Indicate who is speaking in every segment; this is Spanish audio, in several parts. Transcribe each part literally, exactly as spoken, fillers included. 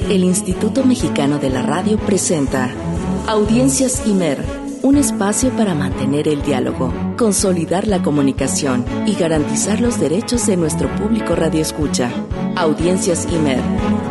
Speaker 1: El Instituto Mexicano de la Radio presenta Audiencias IMER, un espacio para mantener el diálogo, consolidar la comunicación y garantizar los derechos de nuestro público radioescucha. Audiencias IMER.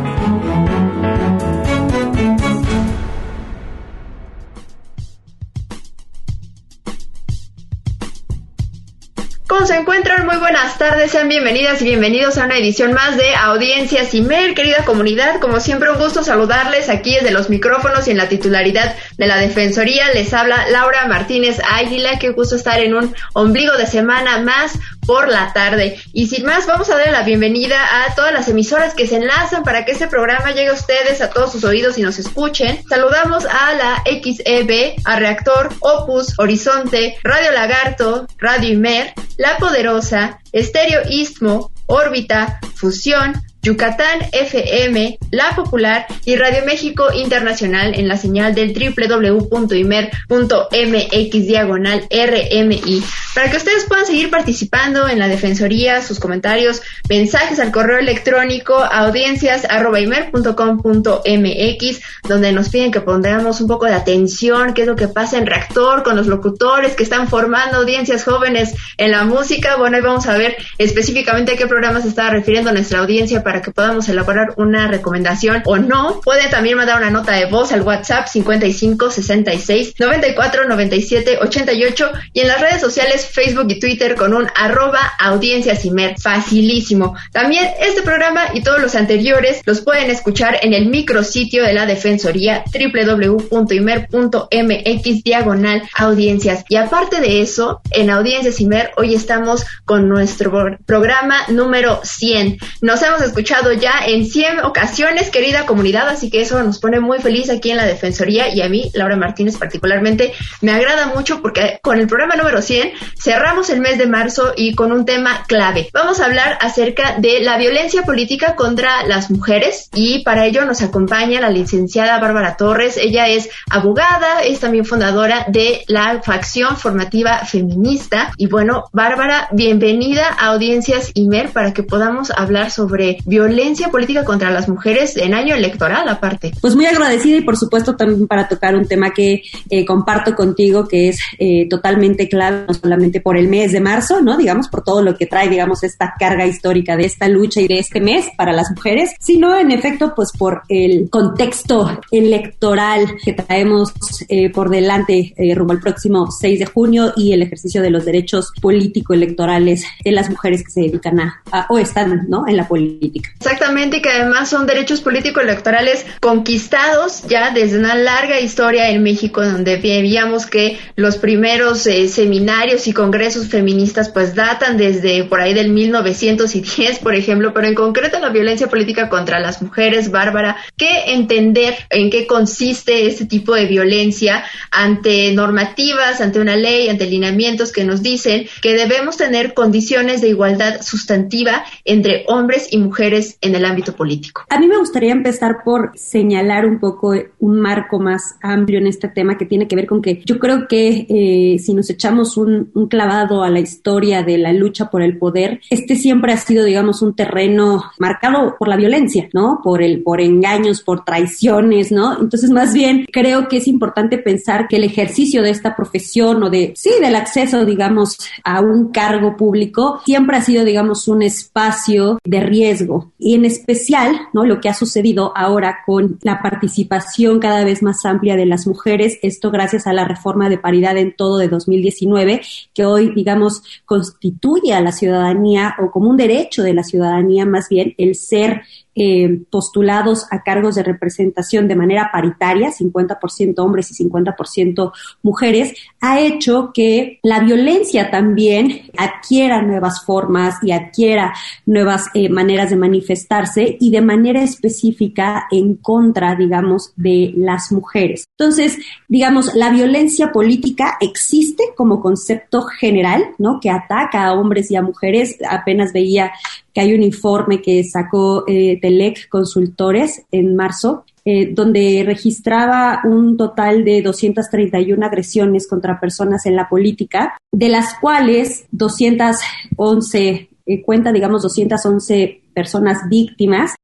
Speaker 2: ¿Cómo se encuentran? Muy buenas tardes, sean bienvenidas y bienvenidos a una edición más de Audiencias IMER, querida comunidad. Como siempre, un gusto saludarles aquí desde los micrófonos y en la titularidad de la Defensoría. Les habla Laura Martínez Águila. Qué gusto estar en un ombligo de semana más por la tarde. Y sin más, vamos a darle la bienvenida a todas las emisoras que se enlazan para que este programa llegue a ustedes, a todos sus oídos y nos escuchen. Saludamos a la X E B, a Reactor, Opus, Horizonte, Radio Lagarto, Radio IMER, La Poderosa, Estéreo Istmo, Órbita, Fusión, Yucatán F M, La Popular y Radio México Internacional en la señal del doble u doble u doble u punto imer punto eme equis diagonal erre eme i. Para que ustedes puedan seguir participando en la Defensoría, sus comentarios, mensajes al correo electrónico audiencias arroba imer punto com punto eme equis, donde nos piden que pongamos un poco de atención, qué es lo que pasa en Reactor con los locutores que están formando audiencias jóvenes en la música. Bueno, hoy vamos a ver específicamente a qué programa se está refiriendo nuestra audiencia para que podamos elaborar una recomendación o no. Pueden también mandar una nota de voz al WhatsApp cincuenta y cinco, sesenta y seis, noventa y cuatro, noventa y siete, ochenta y ocho y en las redes sociales Facebook y Twitter con un arroba audiencias imer. Facilísimo. También este programa y todos los anteriores los pueden escuchar en el micrositio de la Defensoría doble u doble u doble u punto imer punto eme equis diagonal audiencias. Y aparte de eso, en Audiencias IMER hoy estamos con nuestro programa número cien. Nos hemos escuchado escuchado ya en cien ocasiones, querida comunidad, así que eso nos pone muy feliz aquí en la Defensoría y a mí, Laura Martínez particularmente, me agrada mucho porque con el programa número cien cerramos el mes de marzo y con un tema clave. Vamos a hablar acerca de la violencia política contra las mujeres y para ello nos acompaña la licenciada Bárbara Torres. Ella es abogada, es también fundadora de la facción formativa feminista y bueno, Bárbara, bienvenida a Audiencias IMER para que podamos hablar sobre violencia política contra las mujeres en año electoral aparte.
Speaker 3: Pues muy agradecida y por supuesto también para tocar un tema que eh, comparto contigo que es eh, totalmente clave, no solamente por el mes de marzo, ¿no? Digamos, por todo lo que trae, digamos, esta carga histórica de esta lucha y de este mes para las mujeres, sino en efecto pues por el contexto electoral que traemos eh, por delante eh, rumbo al próximo seis de junio y el ejercicio de los derechos político-electorales de las mujeres que se dedican a, a o están, ¿no?, en la política.
Speaker 2: Exactamente, y que además son derechos político-electorales conquistados ya desde una larga historia en México, donde veíamos que los primeros eh, seminarios y congresos feministas pues datan desde por ahí del mil novecientos diez, por ejemplo, pero en concreto la violencia política contra las mujeres. Bárbara, ¿qué entender en qué consiste este tipo de violencia ante normativas, ante una ley, ante lineamientos que nos dicen que debemos tener condiciones de igualdad sustantiva entre hombres y mujeres en el ámbito político?
Speaker 3: A mí me gustaría empezar por señalar un poco un marco más amplio en este tema que tiene que ver con que yo creo que eh, si nos echamos un, un clavado a la historia de la lucha por el poder, este siempre ha sido, digamos, un terreno marcado por la violencia, ¿no? Por el, por engaños, por traiciones, ¿no? Entonces, más bien, creo que es importante pensar que el ejercicio de esta profesión o de, sí, del acceso, digamos, a un cargo público siempre ha sido, digamos, un espacio de riesgo y en especial, ¿no?, lo que ha sucedido ahora con la participación cada vez más amplia de las mujeres, esto gracias a la reforma de paridad en todo de dos mil diecinueve, que hoy, digamos, constituye a la ciudadanía o como un derecho de la ciudadanía más bien el ser Eh, postulados a cargos de representación de manera paritaria, cincuenta por ciento hombres y cincuenta por ciento mujeres, ha hecho que la violencia también adquiera nuevas formas y adquiera nuevas eh, maneras de manifestarse y de manera específica en contra, digamos, de las mujeres. Entonces, digamos, la violencia política existe como concepto general, ¿no?, que ataca a hombres y a mujeres. Apenas veía que hay un informe que sacó eh, Telec Consultores en marzo, eh, donde registraba un total de doscientas treinta y una agresiones contra personas en la política, de las cuales doscientas once, eh, cuenta, digamos, doscientas once personas víctimas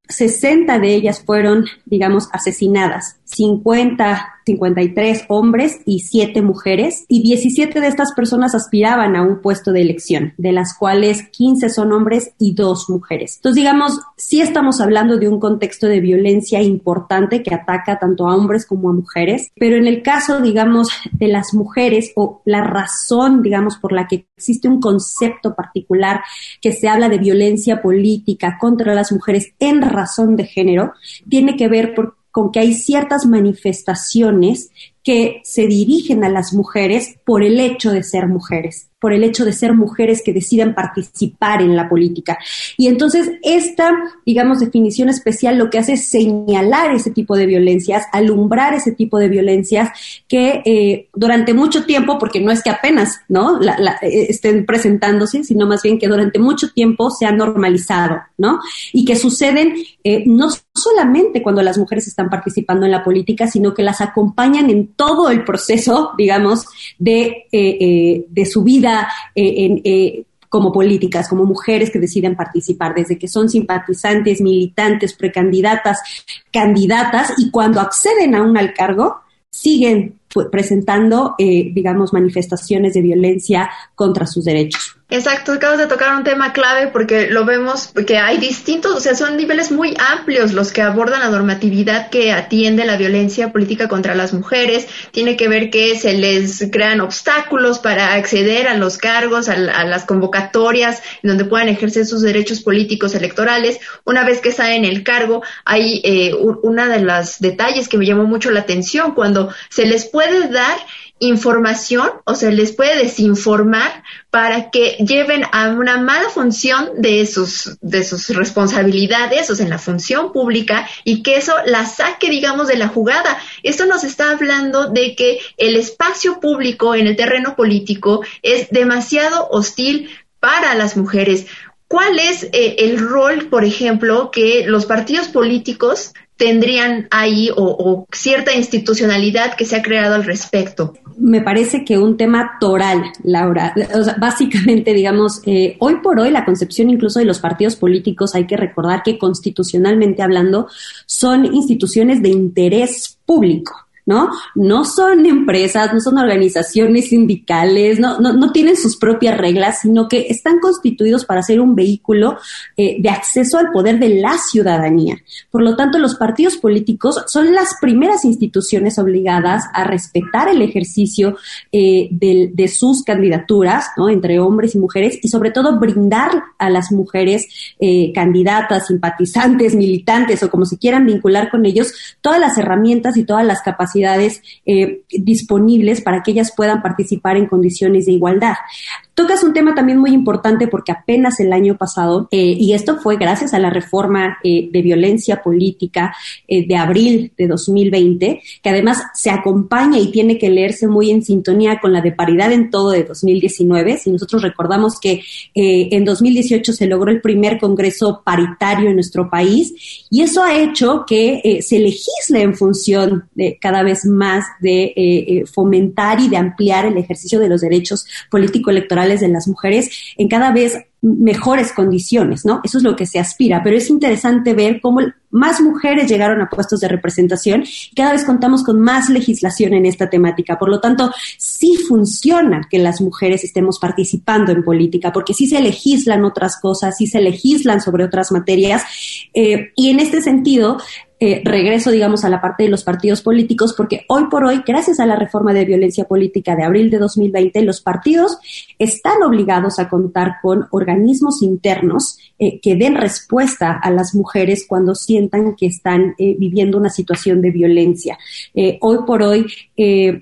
Speaker 3: sesenta de ellas fueron, digamos, asesinadas, cincuenta, cincuenta y tres hombres y siete mujeres, y diecisiete de estas personas aspiraban a un puesto de elección, de las cuales quince son hombres y dos mujeres. Entonces, digamos, sí estamos hablando de un contexto de violencia importante que ataca tanto a hombres como a mujeres, pero en el caso, digamos, de las mujeres, o la razón, digamos, por la que existe un concepto particular que se habla de violencia política contra las mujeres en razón de género, tiene que ver por, con que hay ciertas manifestaciones que se dirigen a las mujeres por el hecho de ser mujeres, por el hecho de ser mujeres que decidan participar en la política. Y entonces esta, digamos, definición especial lo que hace es señalar ese tipo de violencias, alumbrar ese tipo de violencias que eh, durante mucho tiempo, porque no es que apenas, ¿no?, la, la, eh, estén presentándose, sino más bien que durante mucho tiempo se han normalizado, ¿no? Y que suceden eh, no solamente cuando las mujeres están participando en la política, sino que las acompañan en todo el proceso, digamos, de, eh, eh, de su vida eh, en, eh, como políticas, como mujeres que deciden participar, desde que son simpatizantes, militantes, precandidatas, candidatas, y cuando acceden aún al cargo, siguen pues, presentando, eh, digamos, manifestaciones de violencia contra sus derechos.
Speaker 2: Exacto, acabas de tocar un tema clave porque lo vemos que hay distintos, o sea, son niveles muy amplios los que abordan la normatividad que atiende la violencia política contra las mujeres. Tiene que ver que se les crean obstáculos para acceder a los cargos, a, a las convocatorias, en donde puedan ejercer sus derechos políticos electorales. Una vez que están en el cargo, hay eh, una de los detalles que me llamó mucho la atención, cuando se les puede dar información o se les puede desinformar para que lleven a una mala función de sus de sus responsabilidades, o sea, en la función pública, y que eso la saque, digamos, de la jugada. Esto nos está hablando de que el espacio público en el terreno político es demasiado hostil para las mujeres. ¿Cuál es eh, el rol, por ejemplo, que los partidos políticos tendrían ahí, o, o cierta institucionalidad que se ha creado al respecto?
Speaker 3: Me parece que un tema toral, Laura. O sea, básicamente, digamos, eh, hoy por hoy la concepción incluso de los partidos políticos, hay que recordar que constitucionalmente hablando son instituciones de interés público, ¿no? No son empresas, no son organizaciones sindicales, no, no, no tienen sus propias reglas, sino que están constituidos para ser un vehículo eh, de acceso al poder de la ciudadanía. Por lo tanto, los partidos políticos son las primeras instituciones obligadas a respetar el ejercicio eh, de, de sus candidaturas, ¿no?, entre hombres y mujeres, y sobre todo brindar a las mujeres eh, candidatas, simpatizantes, militantes, o como se quieran vincular con ellos, todas las herramientas y todas las capacidades Eh, disponibles para que ellas puedan participar en condiciones de igualdad. Tocas un tema también muy importante porque apenas el año pasado, eh, y esto fue gracias a la reforma eh, de violencia política eh, de abril de dos mil veinte, que además se acompaña y tiene que leerse muy en sintonía con la de paridad en todo de dos mil diecinueve. Si nosotros recordamos que eh, en dos mil dieciocho se logró el primer congreso paritario en nuestro país, y eso ha hecho que eh, se legisle en función de cada vez más de eh, eh, fomentar y de ampliar el ejercicio de los derechos político-electorales de las mujeres en cada vez mejores condiciones, ¿no? Eso es lo que se aspira, pero es interesante ver cómo más mujeres llegaron a puestos de representación y cada vez contamos con más legislación en esta temática. Por lo tanto, sí funciona que las mujeres estemos participando en política, porque sí se legislan otras cosas, sí se legislan sobre otras materias, eh, y en este sentido, Eh, regreso, digamos, a la parte de los partidos políticos, porque hoy por hoy, gracias a la reforma de violencia política de abril de dos mil veinte, los partidos están obligados a contar con organismos internos eh, que den respuesta a las mujeres cuando sientan que están eh, viviendo una situación de violencia. Eh, hoy por hoy, eh,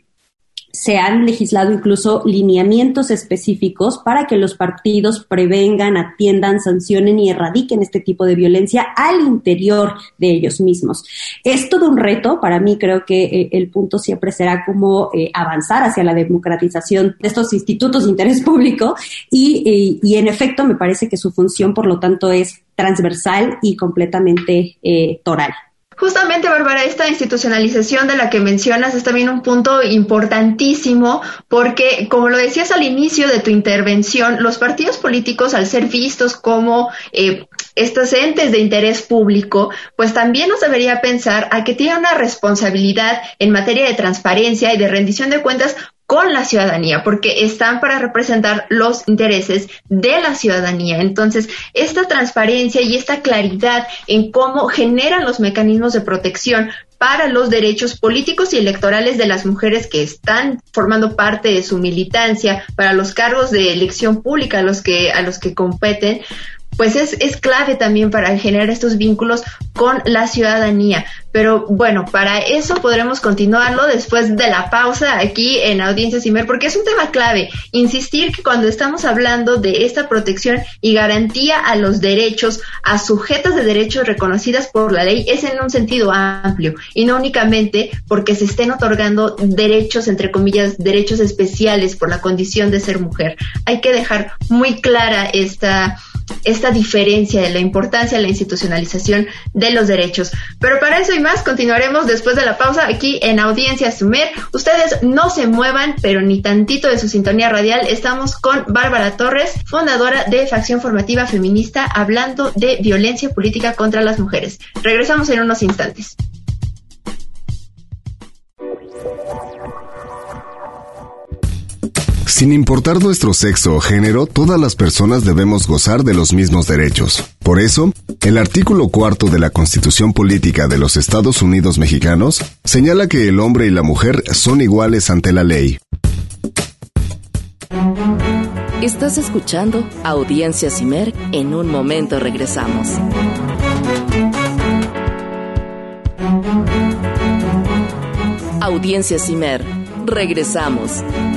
Speaker 3: se han legislado incluso lineamientos específicos para que los partidos prevengan, atiendan, sancionen y erradiquen este tipo de violencia al interior de ellos mismos. Es todo un reto. Para mí creo que eh, el punto siempre será cómo eh, avanzar hacia la democratización de estos institutos de interés público y, y, y en efecto me parece que su función, por lo tanto, es transversal y completamente eh, toral.
Speaker 2: Justamente, Bárbara, esta institucionalización de la que mencionas es también un punto importantísimo porque, como lo decías al inicio de tu intervención, los partidos políticos, al ser vistos como eh, estos entes de interés público, pues también nos debería pensar a que tienen una responsabilidad en materia de transparencia y de rendición de cuentas con la ciudadanía, porque están para representar los intereses de la ciudadanía. Entonces, esta transparencia y esta claridad en cómo generan los mecanismos de protección para los derechos políticos y electorales de las mujeres que están formando parte de su militancia para los cargos de elección pública a los que, a los que competen, pues es, es clave también para generar estos vínculos con la ciudadanía. Pero bueno, para eso podremos continuarlo después de la pausa aquí en Audiencias Imer, porque es un tema clave. Insistir que cuando estamos hablando de esta protección y garantía a los derechos, a sujetas de derechos reconocidas por la ley, es en un sentido amplio y no únicamente porque se estén otorgando derechos, entre comillas, derechos especiales por la condición de ser mujer. Hay que dejar muy clara esta... esta diferencia de la importancia de la institucionalización de los derechos. Pero para eso y más continuaremos después de la pausa aquí en Audiencias Imer. Ustedes no se muevan, pero ni tantito de su sintonía radial. Estamos con Bárbara Torres, fundadora de Facción Formativa Feminista, hablando de violencia política contra las mujeres. Regresamos en unos instantes.
Speaker 4: Sin importar nuestro sexo o género, todas las personas debemos gozar de los mismos derechos. Por eso, el artículo cuarto de la Constitución Política de los Estados Unidos Mexicanos señala que el hombre y la mujer son iguales ante la ley.
Speaker 1: Estás escuchando Audiencias Imer. En un momento regresamos. Audiencias Imer. Regresamos.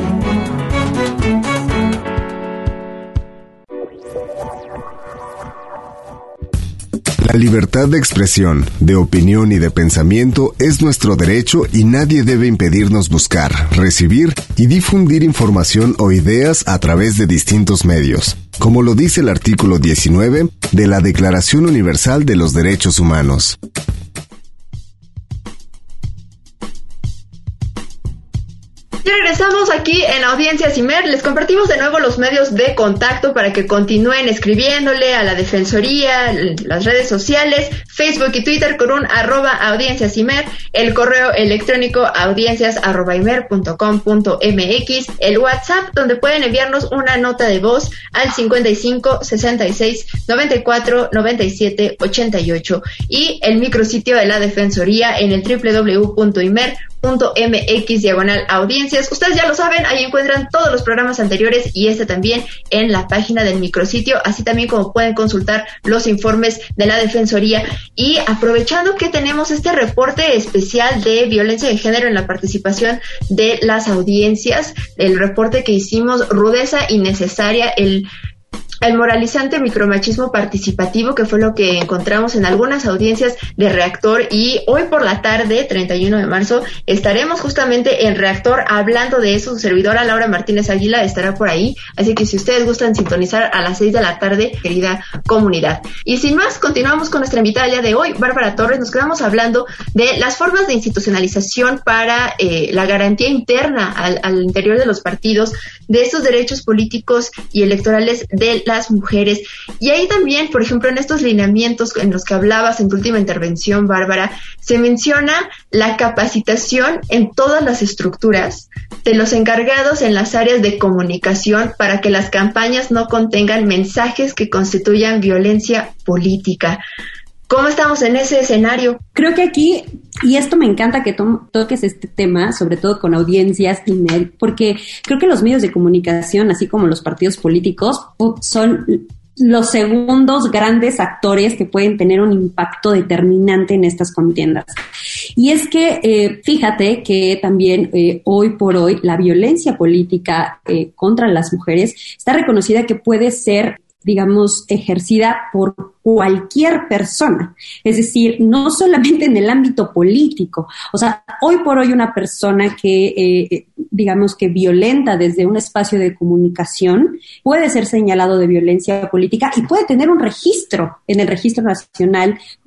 Speaker 4: La libertad de expresión, de opinión y de pensamiento es nuestro derecho y nadie debe impedirnos buscar, recibir y difundir información o ideas a través de distintos medios, como lo dice el artículo diecinueve de la Declaración Universal de los Derechos Humanos.
Speaker 2: Ya regresamos aquí en Audiencias Imer. Les compartimos de nuevo los medios de contacto para que continúen escribiéndole a la Defensoría, las redes sociales, Facebook y Twitter con un arroba Audiencias Imer, el correo electrónico audiencias arroba imer punto com punto mx, el WhatsApp donde pueden enviarnos una nota de voz al cincuenta y cinco, sesenta y seis, noventa y cuatro, noventa y siete, ochenta y ocho y el micrositio de la Defensoría en el doble u doble u doble u punto imer punto mx diagonal audiencias. Ustedes ya lo saben, ahí encuentran todos los programas anteriores y este también en la página del micrositio, así también como pueden consultar los informes de la Defensoría. Y aprovechando que tenemos este reporte especial de violencia de género en la participación de las audiencias, el reporte que hicimos, Rudeza Innecesaria, el El moralizante micromachismo participativo, que fue lo que encontramos en algunas audiencias de Reactor, y hoy por la tarde, treinta y uno de marzo, estaremos justamente en Reactor hablando de eso. Su servidora Laura Martínez Águila estará por ahí, así que si ustedes gustan sintonizar a las seis de la tarde, querida comunidad. Y sin más, continuamos con nuestra invitada ya de hoy, Bárbara Torres. Nos quedamos hablando de las formas de institucionalización para eh, la garantía interna al, al interior de los partidos de estos derechos políticos y electorales de las mujeres. Y ahí también, por ejemplo, en estos lineamientos en los que hablabas en tu última intervención, Bárbara, se menciona la capacitación en todas las estructuras de los encargados en las áreas de comunicación para que las campañas no contengan mensajes que constituyan violencia política. ¿Cómo estamos en ese escenario?
Speaker 3: Creo que aquí, y esto me encanta que to- toques este tema, sobre todo con Audiencias Imer, porque creo que los medios de comunicación, así como los partidos políticos, son los segundos grandes actores que pueden tener un impacto determinante en estas contiendas. Y es que, eh, fíjate que también eh, hoy por hoy la violencia política eh, contra las mujeres está reconocida que puede ser, digamos, ejercida por cualquier persona, es decir, no solamente en el ámbito político. O sea, hoy por hoy una persona que, eh, digamos, que violenta desde un espacio de comunicación puede ser señalado de violencia política y puede tener un registro en el Registro Nacional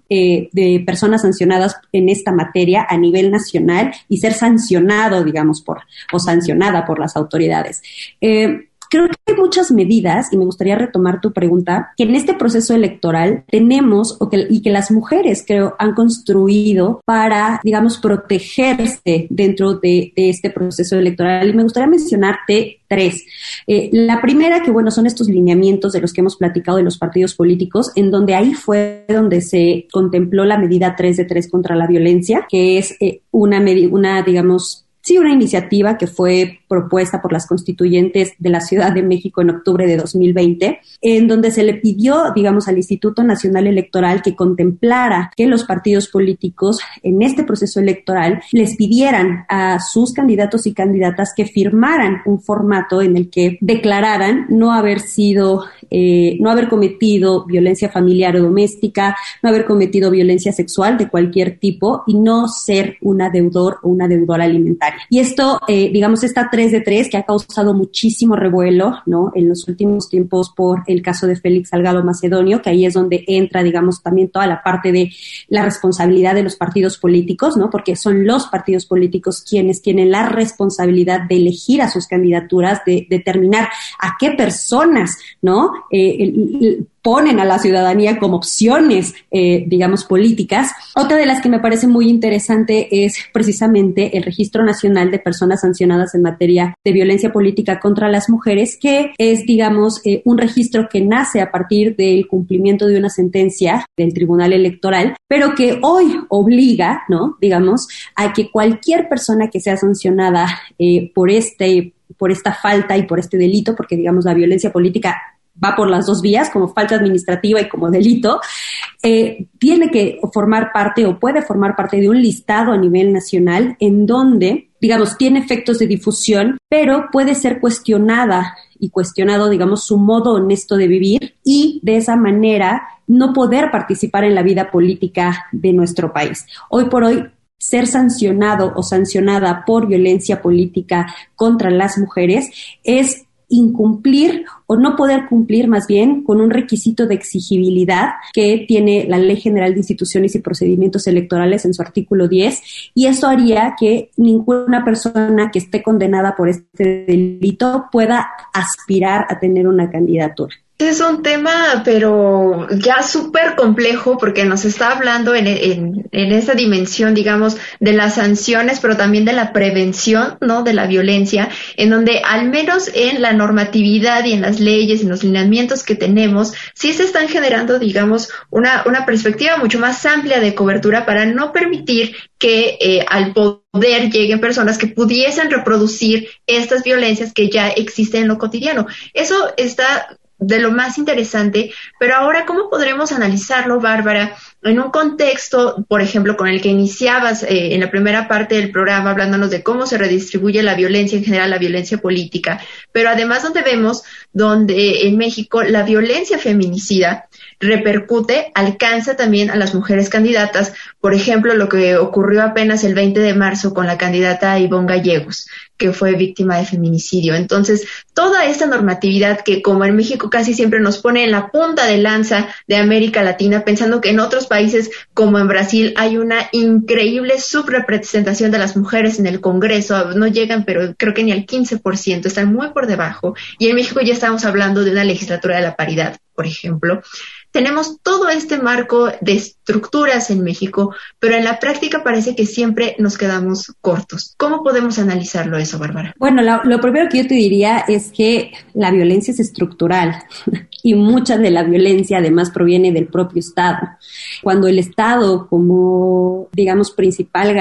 Speaker 3: eh, de personas sancionadas en esta materia a nivel nacional y ser sancionado, digamos, por o sancionada por las autoridades. Eh, Creo que hay muchas medidas, y me gustaría retomar tu pregunta, que en este proceso electoral tenemos o que, y que las mujeres, creo, han construido para, digamos, protegerse dentro de, de este proceso electoral. Y me gustaría mencionarte tres. Eh, la primera, que bueno, son estos lineamientos de los que hemos platicado de los partidos políticos, en donde ahí fue donde se contempló la medida tres de tres contra la violencia, que es eh, una, medi- una, digamos, sí, una iniciativa que fue propuesta por las constituyentes de la Ciudad de México en octubre de dos mil veinte, en donde se le pidió, digamos, al Instituto Nacional Electoral que contemplara que los partidos políticos en este proceso electoral les pidieran a sus candidatos y candidatas que firmaran un formato en el que declararan no haber sido, eh, no haber cometido violencia familiar o doméstica, no haber cometido violencia sexual de cualquier tipo y no ser una deudor o una deudora alimentaria. Y esto, eh, digamos, esta tres de tres que ha causado muchísimo revuelo, ¿no? En los últimos tiempos por el caso de Félix Salgado Macedonio, que ahí es donde entra, digamos, también toda la parte de la responsabilidad de los partidos políticos, ¿no? Porque son los partidos políticos quienes tienen la responsabilidad de elegir a sus candidaturas, de determinar a qué personas, ¿no? Eh, el, el, ponen a la ciudadanía como opciones, eh, digamos, políticas. Otra de las que me parece muy interesante es precisamente el Registro Nacional de Personas Sancionadas en materia de violencia política contra las mujeres, que es, digamos, eh, un registro que nace a partir del cumplimiento de una sentencia del Tribunal Electoral, pero que hoy obliga, ¿no?, digamos, a que cualquier persona que sea sancionada eh, por este, por esta falta y por este delito, porque, digamos, la violencia política va por las dos vías, como falta administrativa y como delito, eh, tiene que formar parte o puede formar parte de un listado a nivel nacional en donde, digamos, tiene efectos de difusión, pero puede ser cuestionada y cuestionado, digamos, su modo honesto de vivir y de esa manera no poder participar en la vida política de nuestro país. Hoy por hoy, ser sancionado o sancionada por violencia política contra las mujeres es incumplir o no poder cumplir más bien con un requisito de exigibilidad que tiene la Ley General de Instituciones y Procedimientos Electorales en su artículo diez, y eso haría que ninguna persona que esté condenada por este delito pueda aspirar a tener una candidatura.
Speaker 2: Es un tema, pero ya súper complejo, porque nos está hablando en, en, en esa dimensión, digamos, de las sanciones, pero también de la prevención, ¿no?, de la violencia, en donde al menos en la normatividad y en las leyes y en los lineamientos que tenemos, sí se están generando, digamos, una, una perspectiva mucho más amplia de cobertura para no permitir que eh, al poder lleguen personas que pudiesen reproducir estas violencias que ya existen en lo cotidiano. Eso está de lo más interesante, pero ahora, ¿cómo podremos analizarlo, Bárbara, en un contexto, por ejemplo, con el que iniciabas eh, en la primera parte del programa, hablándonos de cómo se redistribuye la violencia en general, la violencia política, pero además donde vemos donde en México la violencia feminicida repercute, alcanza también a las mujeres candidatas, por ejemplo, lo que ocurrió apenas el veinte de marzo con la candidata Ivonne Gallegos, que fue víctima de feminicidio. Entonces, toda esta normatividad que, como en México casi siempre nos pone en la punta de lanza de América Latina, pensando que en otros países, como en Brasil, hay una increíble subrepresentación de las mujeres en el Congreso, no llegan, pero creo que ni al quince por ciento, están muy por debajo, y en México ya estamos hablando de una legislatura de la paridad, por ejemplo. Tenemos todo este marco de estructuras en México, pero en la práctica parece que siempre nos quedamos cortos. ¿Cómo podemos analizarlo eso, Bárbara?
Speaker 3: Bueno, lo, lo primero que yo te diría es que la violencia es estructural y mucha de la violencia además proviene del propio Estado. Cuando el Estado, como, digamos, principal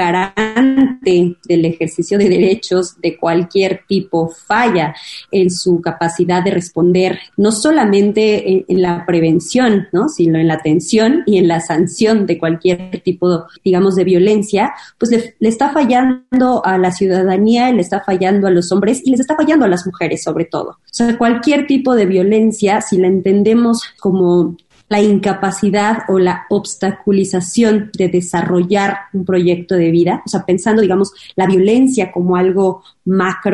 Speaker 3: garante del ejercicio de derechos de cualquier tipo, falla en su capacidad de responder no solamente en, en la prevención, ¿no?, sino en la atención y en la sanción de cualquier tipo, digamos, de violencia, pues le, le está fallando a la ciudadanía, le está fallando a los hombres y les está fallando a las mujeres sobre todo. O sea, cualquier tipo de violencia, si la entendemos como la incapacidad o la obstaculización de desarrollar un proyecto de vida, o sea, pensando, digamos, la violencia como algo macro,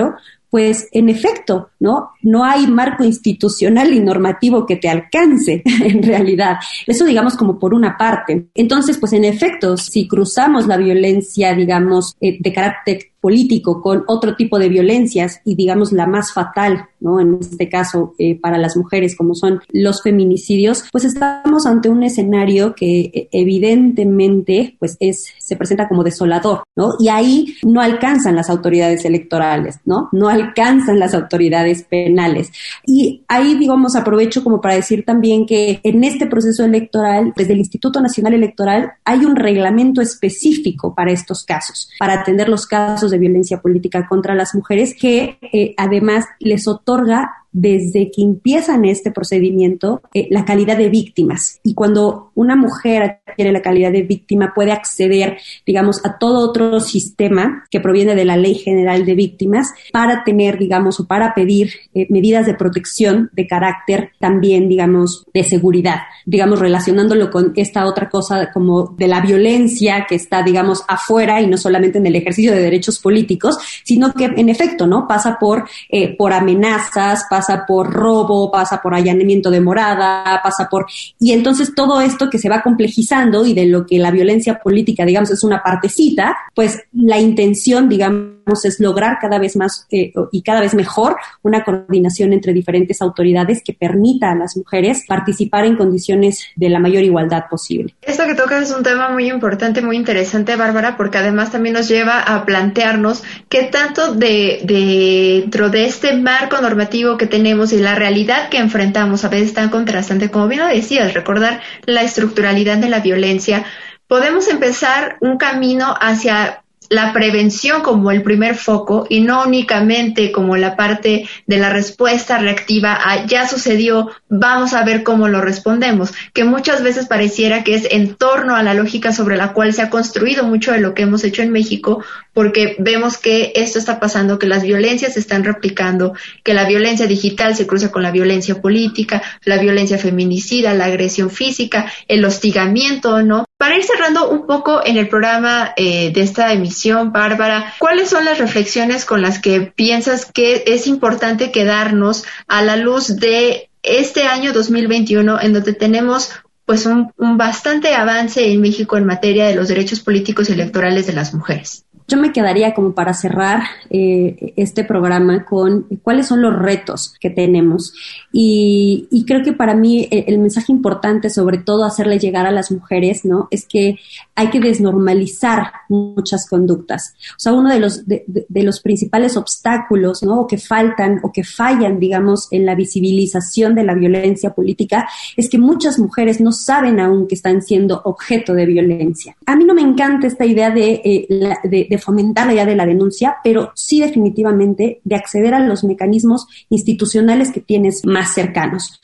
Speaker 3: pues en efecto, ¿no? No hay marco institucional y normativo que te alcance en realidad. Eso digamos como por una parte. Entonces, pues en efecto, si cruzamos la violencia, digamos, eh, de carácter político con otro tipo de violencias y digamos la más fatal, ¿no? En este caso eh, para las mujeres como son los feminicidios, pues estamos ante un escenario que eh, evidentemente pues es se presenta como desolador, ¿no? Y ahí no alcanzan las autoridades electorales, ¿no? No alcanzan las autoridades penales. Y ahí digamos aprovecho como para decir también que en este proceso electoral, desde el Instituto Nacional Electoral hay un reglamento específico para estos casos, para atender los casos de violencia política contra las mujeres que eh, además les otorga desde que empiezan este procedimiento eh, la calidad de víctimas. Y cuando una mujer adquiere la calidad de víctima puede acceder, digamos, a todo otro sistema que proviene de la Ley General de Víctimas para tener, digamos, o para pedir eh, medidas de protección de carácter también, digamos, de seguridad, digamos, relacionándolo con esta otra cosa como de la violencia que está, digamos, afuera y no solamente en el ejercicio de derechos políticos, sino que en efecto, ¿no? Pasa por, eh, por amenazas, pasa pasa por robo, pasa por allanamiento de morada, pasa por... Y entonces todo esto que se va complejizando y de lo que la violencia política, digamos, es una partecita, pues la intención, digamos, es lograr cada vez más eh, y cada vez mejor una coordinación entre diferentes autoridades que permita a las mujeres participar en condiciones de la mayor igualdad posible.
Speaker 2: Esto que tocas es un tema muy importante, muy interesante, Bárbara, porque además también nos lleva a plantearnos qué tanto de, de dentro de este marco normativo que tenemos y la realidad que enfrentamos a veces tan contrastante, como bien lo decías, recordar la estructuralidad de la violencia, podemos empezar un camino hacia la prevención como el primer foco y no únicamente como la parte de la respuesta reactiva a ya sucedió, vamos a ver cómo lo respondemos, que muchas veces pareciera que es en torno a la lógica sobre la cual se ha construido mucho de lo que hemos hecho en México, porque vemos que esto está pasando, que las violencias se están replicando, que la violencia digital se cruza con la violencia política, la violencia feminicida, la agresión física, el hostigamiento, ¿no? Para ir cerrando un poco en el programa eh, de esta emisión, Bárbara, ¿cuáles son las reflexiones con las que piensas que es importante quedarnos a la luz de este año dos mil veintiuno, en donde tenemos pues un, un bastante avance en México en materia de los derechos políticos y electorales de las mujeres?
Speaker 3: Yo me quedaría como para cerrar eh, este programa con cuáles son los retos que tenemos y, y creo que para mí el, el mensaje importante, sobre todo hacerle llegar a las mujeres, ¿no? Es que hay que desnormalizar muchas conductas. O sea, uno de los de, de, de los principales obstáculos, ¿no? O que faltan o que fallan, digamos, en la visibilización de la violencia política es que muchas mujeres no saben aún que están siendo objeto de violencia. A mí no me encanta esta idea de, eh, la, de, de fomentar la idea de la denuncia, pero sí definitivamente de acceder a los mecanismos institucionales que tienes más cercanos.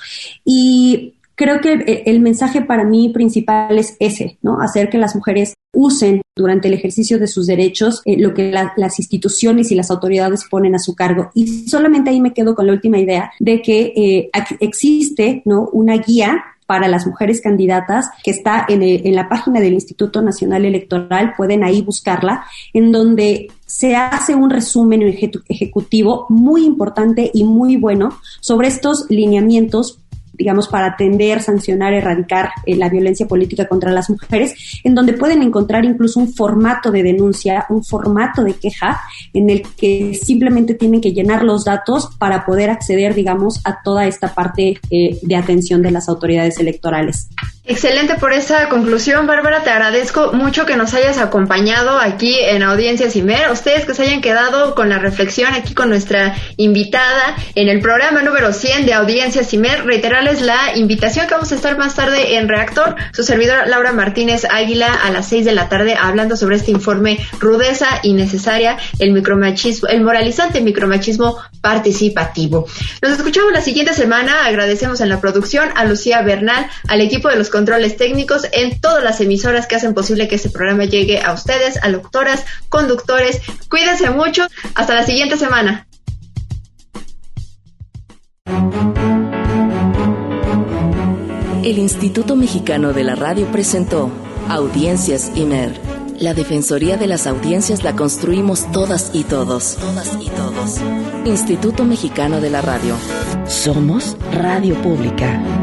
Speaker 3: Y creo que el mensaje para mí principal es ese, ¿no? Hacer que las mujeres usen durante el ejercicio de sus derechos eh, lo que la, las instituciones y las autoridades ponen a su cargo. Y solamente ahí me quedo con la última idea de que eh, existe, ¿no? Una guía para las mujeres candidatas que está en, el, en la página del Instituto Nacional Electoral, pueden ahí buscarla, en donde se hace un resumen ejecutivo muy importante y muy bueno sobre estos lineamientos, digamos, para atender, sancionar, erradicar eh, la violencia política contra las mujeres, en donde pueden encontrar incluso un formato de denuncia, un formato de queja, en el que simplemente tienen que llenar los datos para poder acceder, digamos, a toda esta parte eh, de atención de las autoridades electorales.
Speaker 2: Excelente por esa conclusión, Bárbara. Te agradezco mucho que nos hayas acompañado aquí en Audiencias Imer. A ustedes que se hayan quedado con la reflexión aquí con nuestra invitada en el programa número cien de Audiencias Imer, reiterarles la invitación que vamos a estar más tarde en Reactor. Su servidora Laura Martínez Águila a las seis de la tarde hablando sobre este informe Rudeza Innecesaria, el micromachismo, el moralizante micromachismo participativo. Nos escuchamos la siguiente semana. Agradecemos en la producción a Lucía Bernal, al equipo de los controles técnicos en todas las emisoras que hacen posible que este programa llegue a ustedes, a locutoras, conductores. Cuídense mucho. Hasta la siguiente semana.
Speaker 1: El Instituto Mexicano de la Radio presentó Audiencias Imer, La Defensoría de las Audiencias la construimos todas y todos. Todas y todos. Instituto Mexicano de la Radio. Somos Radio Pública.